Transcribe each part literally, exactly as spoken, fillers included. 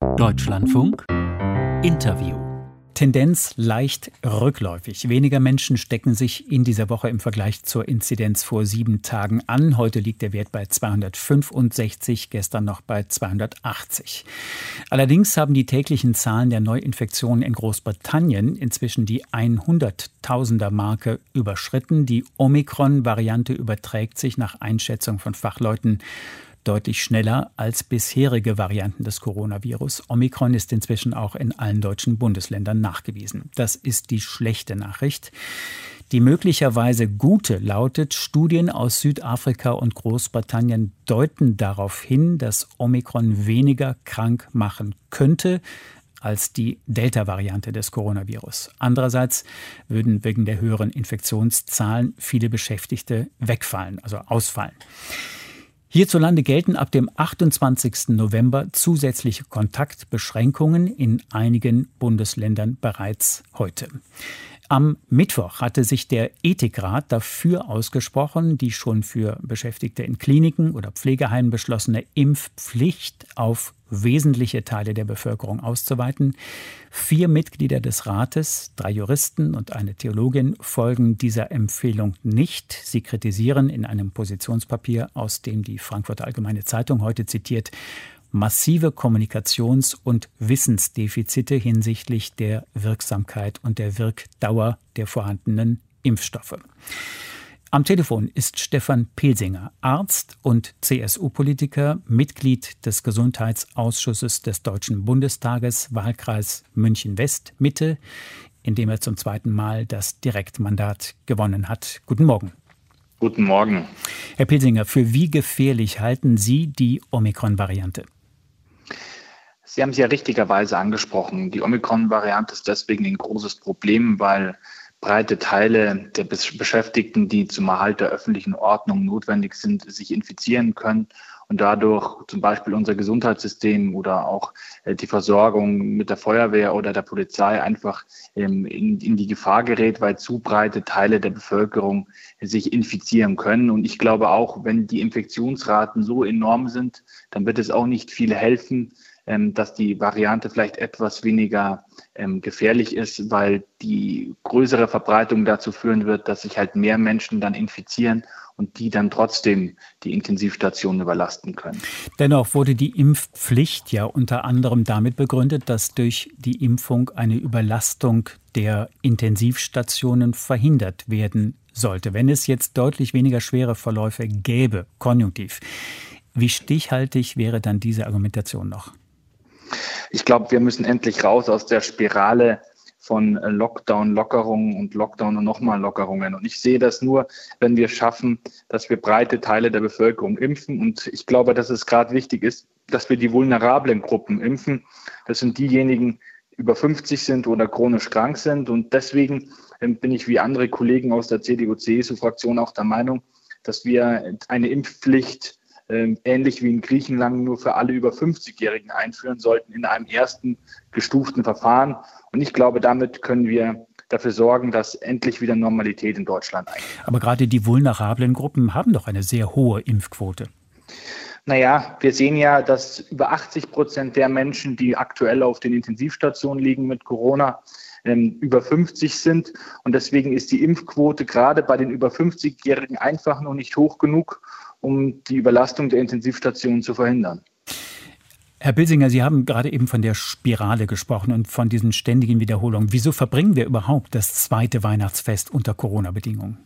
Deutschlandfunk Interview. Tendenz leicht rückläufig. Weniger Menschen stecken sich in dieser Woche im Vergleich zur Inzidenz vor sieben Tagen an. Heute liegt der Wert bei zweihundertfünfundsechzig, gestern noch bei zweihundertachtzig. Allerdings haben die täglichen Zahlen der Neuinfektionen in Großbritannien inzwischen die hunderttausender-Marke überschritten. Die Omikron-Variante überträgt sich nach Einschätzung von Fachleuten deutlich schneller als bisherige Varianten des Coronavirus. Omikron ist inzwischen auch in allen deutschen Bundesländern nachgewiesen. Das ist die schlechte Nachricht. Die möglicherweise gute lautet, Studien aus Südafrika und Großbritannien deuten darauf hin, dass Omikron weniger krank machen könnte als die Delta-Variante des Coronavirus. Andererseits würden wegen der höheren Infektionszahlen viele Beschäftigte wegfallen, also ausfallen. Hierzulande gelten ab dem achtundzwanzigsten November zusätzliche Kontaktbeschränkungen in einigen Bundesländern bereits heute. Am Mittwoch hatte sich der Ethikrat dafür ausgesprochen, die schon für Beschäftigte in Kliniken oder Pflegeheimen beschlossene Impfpflicht auf wesentliche Teile der Bevölkerung auszuweiten. Vier Mitglieder des Rates, drei Juristen und eine Theologin, folgen dieser Empfehlung nicht. Sie kritisieren in einem Positionspapier, aus dem die Frankfurter Allgemeine Zeitung heute zitiert, massive Kommunikations- und Wissensdefizite hinsichtlich der Wirksamkeit und der Wirkdauer der vorhandenen Impfstoffe. Am Telefon ist Stefan Pelsinger, Arzt und C S U-Politiker, Mitglied des Gesundheitsausschusses des Deutschen Bundestages, Wahlkreis München-West-Mitte, in dem er zum zweiten Mal das Direktmandat gewonnen hat. Guten Morgen. Guten Morgen. Herr Pelsinger, für wie gefährlich halten Sie die Omikron-Variante? Sie haben es ja richtigerweise angesprochen. Die Omikron-Variante ist deswegen ein großes Problem, weil breite Teile der Beschäftigten, die zum Erhalt der öffentlichen Ordnung notwendig sind, sich infizieren können und dadurch zum Beispiel unser Gesundheitssystem oder auch die Versorgung mit der Feuerwehr oder der Polizei einfach in, in die Gefahr gerät, weil zu breite Teile der Bevölkerung sich infizieren können. Und ich glaube auch, wenn die Infektionsraten so enorm sind, dann wird es auch nicht viel helfen, dass die Variante vielleicht etwas weniger ähm, gefährlich ist, weil die größere Verbreitung dazu führen wird, dass sich halt mehr Menschen dann infizieren und die dann trotzdem die Intensivstationen überlasten können. Dennoch wurde die Impfpflicht ja unter anderem damit begründet, dass durch die Impfung eine Überlastung der Intensivstationen verhindert werden sollte. Wenn es jetzt deutlich weniger schwere Verläufe gäbe, konjunktiv, wie stichhaltig wäre dann diese Argumentation noch? Ich glaube, wir müssen endlich raus aus der Spirale von Lockdown-Lockerungen und Lockdown- und nochmal Lockerungen. Und ich sehe das nur, wenn wir schaffen, dass wir breite Teile der Bevölkerung impfen. Und ich glaube, dass es gerade wichtig ist, dass wir die vulnerablen Gruppen impfen. Das sind diejenigen, die über fünfzig sind oder chronisch krank sind. Und deswegen bin ich wie andere Kollegen aus der C D U-C S U-Fraktion auch der Meinung, dass wir eine Impfpflicht ähnlich wie in Griechenland nur für alle über fünfzigjährigen einführen sollten in einem ersten gestuften Verfahren. Und ich glaube, damit können wir dafür sorgen, dass endlich wieder Normalität in Deutschland einkehrt. Aber gerade die vulnerablen Gruppen haben doch eine sehr hohe Impfquote. Naja, wir sehen ja, dass über achtzig Prozent der Menschen, die aktuell auf den Intensivstationen liegen mit Corona, über fünfzig sind. Und deswegen ist die Impfquote gerade bei den über fünfzigjährigen einfach noch nicht hoch genug, um die Überlastung der Intensivstationen zu verhindern. Herr Pelsinger, Sie haben gerade eben von der Spirale gesprochen und von diesen ständigen Wiederholungen. Wieso verbringen wir überhaupt das zweite Weihnachtsfest unter Corona-Bedingungen?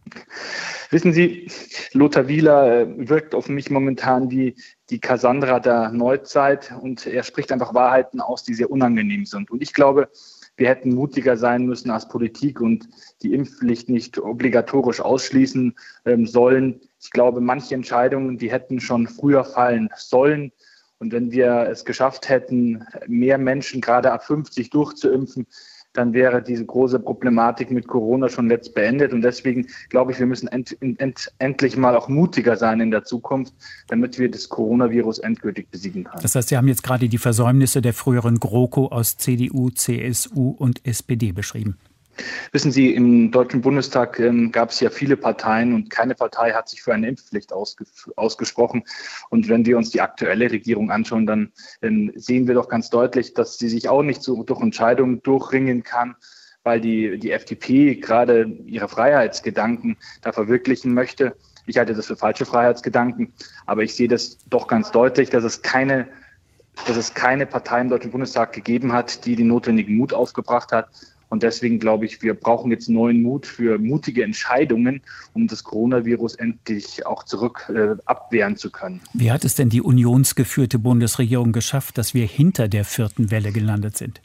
Wissen Sie, Lothar Wieler wirkt auf mich momentan wie die Cassandra der Neuzeit und er spricht einfach Wahrheiten aus, die sehr unangenehm sind. Und ich glaube, wir hätten mutiger sein müssen als Politik und die Impfpflicht nicht obligatorisch ausschließen ähm, sollen. Ich glaube, manche Entscheidungen, die hätten schon früher fallen sollen. Und wenn wir es geschafft hätten, mehr Menschen gerade ab fünfzig durchzuimpfen, dann wäre diese große Problematik mit Corona schon längst beendet. Und deswegen glaube ich, wir müssen end, end, endlich mal auch mutiger sein in der Zukunft, damit wir das Coronavirus endgültig besiegen können. Das heißt, Sie haben jetzt gerade die Versäumnisse der früheren GroKo aus C D U, C S U und S P D beschrieben. Wissen Sie, im Deutschen Bundestag ähm, gab es ja viele Parteien und keine Partei hat sich für eine Impfpflicht ausge ausgesprochen. Und wenn wir uns die aktuelle Regierung anschauen, dann ähm, sehen wir doch ganz deutlich, dass sie sich auch nicht so durch Entscheidungen durchringen kann, weil die, die F D P gerade ihre Freiheitsgedanken da verwirklichen möchte. Ich halte das für falsche Freiheitsgedanken, aber ich sehe das doch ganz deutlich, dass es keine dass es keine Partei im Deutschen Bundestag gegeben hat, die den notwendigen Mut aufgebracht hat. Und deswegen glaube ich, wir brauchen jetzt neuen Mut für mutige Entscheidungen, um das Coronavirus endlich auch zurück äh, abwehren zu können. Wie hat es denn die unionsgeführte Bundesregierung geschafft, dass wir hinter der vierten Welle gelandet sind?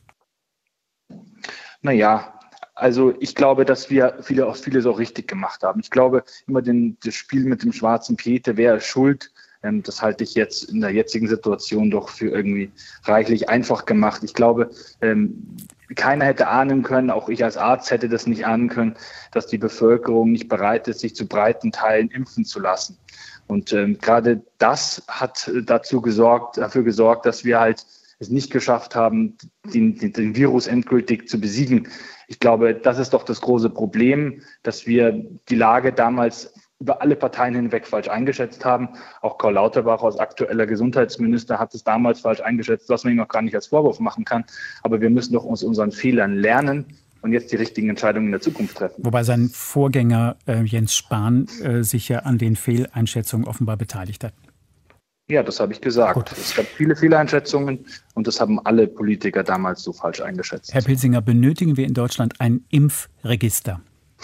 Naja, also ich glaube, dass wir viele auch vieles auch richtig gemacht haben. Ich glaube, immer den, das Spiel mit dem schwarzen Peter, wer ist schuld? Ähm, das halte ich jetzt in der jetzigen Situation doch für irgendwie reichlich einfach gemacht. Ich glaube, ähm, keiner hätte ahnen können, auch ich als Arzt hätte das nicht ahnen können, dass die Bevölkerung nicht bereit ist, sich zu breiten Teilen impfen zu lassen. Und ähm, gerade das hat dazu gesorgt, dafür gesorgt, dass wir halt es nicht geschafft haben, den, den, den Virus endgültig zu besiegen. Ich glaube, das ist doch das große Problem, dass wir die Lage damals über alle Parteien hinweg falsch eingeschätzt haben. Auch Karl Lauterbach als aktueller Gesundheitsminister hat es damals falsch eingeschätzt, was man ihm auch gar nicht als Vorwurf machen kann. Aber wir müssen doch aus unseren Fehlern lernen und jetzt die richtigen Entscheidungen in der Zukunft treffen. Wobei sein Vorgänger äh, Jens Spahn äh, sich ja an den Fehleinschätzungen offenbar beteiligt hat. Ja, das habe ich gesagt. Gut. Es gab viele Fehleinschätzungen und das haben alle Politiker damals so falsch eingeschätzt. Herr Pilsinger, benötigen wir in Deutschland ein Impfregister?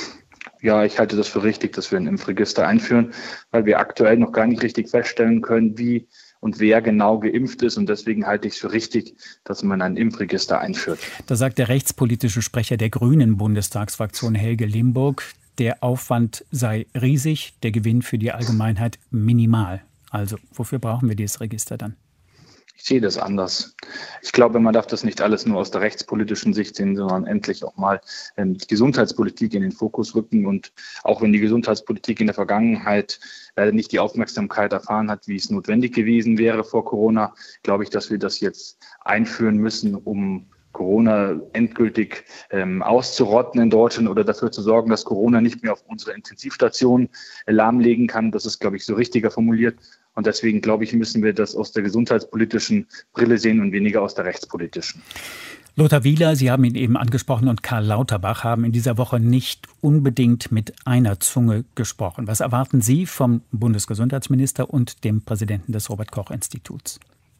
Ja, ich halte das für richtig, dass wir ein Impfregister einführen, weil wir aktuell noch gar nicht richtig feststellen können, wie und wer genau geimpft ist. Und deswegen halte ich es für richtig, dass man ein Impfregister einführt. Da sagt der rechtspolitische Sprecher der Grünen Bundestagsfraktion Helge Limburg, der Aufwand sei riesig, der Gewinn für die Allgemeinheit minimal. Also wofür brauchen wir dieses Register dann? Ich sehe das anders. Ich glaube, man darf das nicht alles nur aus der rechtspolitischen Sicht sehen, sondern endlich auch mal ähm, die Gesundheitspolitik in den Fokus rücken. Und auch wenn die Gesundheitspolitik in der Vergangenheit leider nicht die Aufmerksamkeit erfahren hat, wie es notwendig gewesen wäre vor Corona, glaube ich, dass wir das jetzt einführen müssen, um Corona endgültig ähm, auszurotten in Deutschland oder dafür zu sorgen, dass Corona nicht mehr auf unsere Intensivstationen äh, lahmlegen kann. Das ist, glaube ich, so richtiger formuliert. Und deswegen, glaube ich, müssen wir das aus der gesundheitspolitischen Brille sehen und weniger aus der rechtspolitischen. Lothar Wieler, Sie haben ihn eben angesprochen, und Karl Lauterbach haben in dieser Woche nicht unbedingt mit einer Zunge gesprochen. Was erwarten Sie vom Bundesgesundheitsminister und dem Präsidenten des Robert-Koch-Instituts?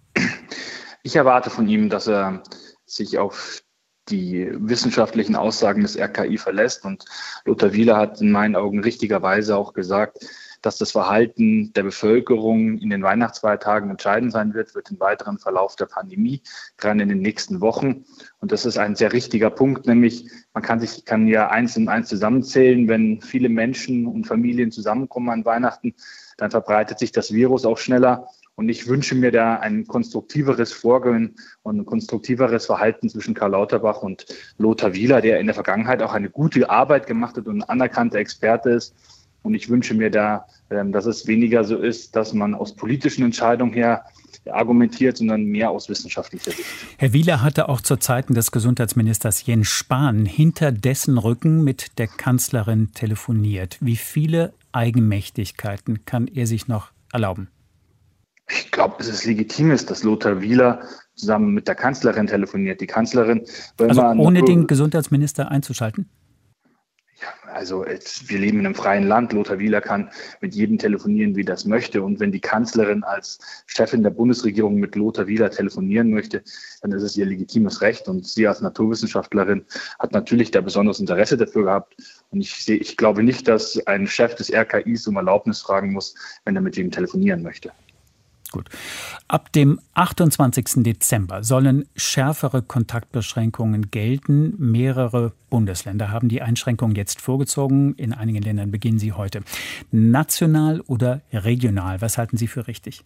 Ich erwarte von ihm, dass er sich auf die wissenschaftlichen Aussagen des R K I verlässt. Und Lothar Wieler hat in meinen Augen richtigerweise auch gesagt, dass das Verhalten der Bevölkerung in den Weihnachtsfeiertagen entscheidend sein wird für den weiteren Verlauf der Pandemie, gerade in den nächsten Wochen. Und das ist ein sehr richtiger Punkt, nämlich man kann sich kann ja eins und eins zusammenzählen, wenn viele Menschen und Familien zusammenkommen an Weihnachten, dann verbreitet sich das Virus auch schneller. Und ich wünsche mir da ein konstruktiveres Vorgehen und ein konstruktiveres Verhalten zwischen Karl Lauterbach und Lothar Wieler, der in der Vergangenheit auch eine gute Arbeit gemacht hat und ein anerkannter Experte ist. Und ich wünsche mir da, dass es weniger so ist, dass man aus politischen Entscheidungen her argumentiert, sondern mehr aus wissenschaftlicher Sicht. Herr Wieler hatte auch zu Zeiten des Gesundheitsministers Jens Spahn hinter dessen Rücken mit der Kanzlerin telefoniert. Wie viele Eigenmächtigkeiten kann er sich noch erlauben? Ich glaube, es ist legitim, ist, dass Lothar Wieler zusammen mit der Kanzlerin telefoniert. Die Kanzlerin, also ohne den Gesundheitsminister einzuschalten? Ja, also jetzt, wir leben in einem freien Land. Lothar Wieler kann mit jedem telefonieren, wie das möchte. Und wenn die Kanzlerin als Chefin der Bundesregierung mit Lothar Wieler telefonieren möchte, dann ist es ihr legitimes Recht. Und sie als Naturwissenschaftlerin hat natürlich da besonderes Interesse dafür gehabt. Und ich, sehe, ich glaube nicht, dass ein Chef des R K Is um Erlaubnis fragen muss, wenn er mit ihm telefonieren möchte. Gut. Ab dem achtundzwanzigsten Dezember sollen schärfere Kontaktbeschränkungen gelten. Mehrere Bundesländer haben die Einschränkungen jetzt vorgezogen. In einigen Ländern beginnen sie heute. National oder regional? Was halten Sie für richtig?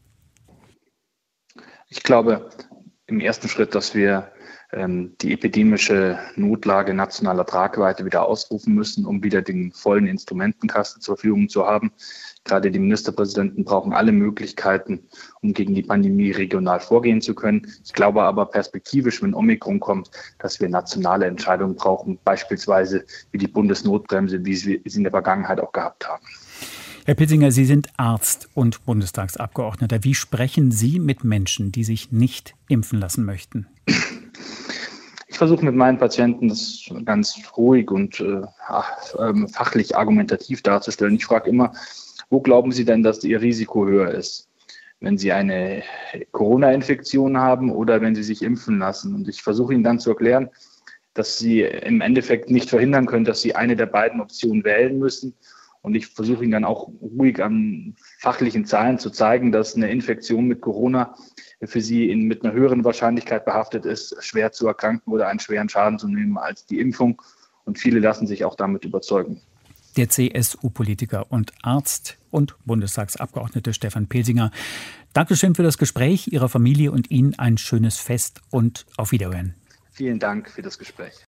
Ich glaube im ersten Schritt, dass wir ähm, die epidemische Notlage nationaler Tragweite wieder ausrufen müssen, um wieder den vollen Instrumentenkasten zur Verfügung zu haben. Ich Gerade die Ministerpräsidenten brauchen alle Möglichkeiten, um gegen die Pandemie regional vorgehen zu können. Ich glaube aber perspektivisch, wenn Omikron kommt, dass wir nationale Entscheidungen brauchen, beispielsweise wie die Bundesnotbremse, wie wir sie in der Vergangenheit auch gehabt haben. Herr Pilsinger, Sie sind Arzt und Bundestagsabgeordneter. Wie sprechen Sie mit Menschen, die sich nicht impfen lassen möchten? Ich versuche mit meinen Patienten das ganz ruhig und äh, fachlich argumentativ darzustellen. Ich frage immer, wo glauben Sie denn, dass Ihr Risiko höher ist? Wenn Sie eine Corona-Infektion haben oder wenn Sie sich impfen lassen? Und ich versuche Ihnen dann zu erklären, dass Sie im Endeffekt nicht verhindern können, dass Sie eine der beiden Optionen wählen müssen. Und ich versuche Ihnen dann auch ruhig an fachlichen Zahlen zu zeigen, dass eine Infektion mit Corona für Sie in, mit einer höheren Wahrscheinlichkeit behaftet ist, schwer zu erkranken oder einen schweren Schaden zu nehmen als die Impfung. Und viele lassen sich auch damit überzeugen. Der C S U-Politiker und Arzt und Bundestagsabgeordnete Stefan Pilsinger. Dankeschön für das Gespräch, Ihrer Familie und Ihnen ein schönes Fest und auf Wiederhören. Vielen Dank für das Gespräch.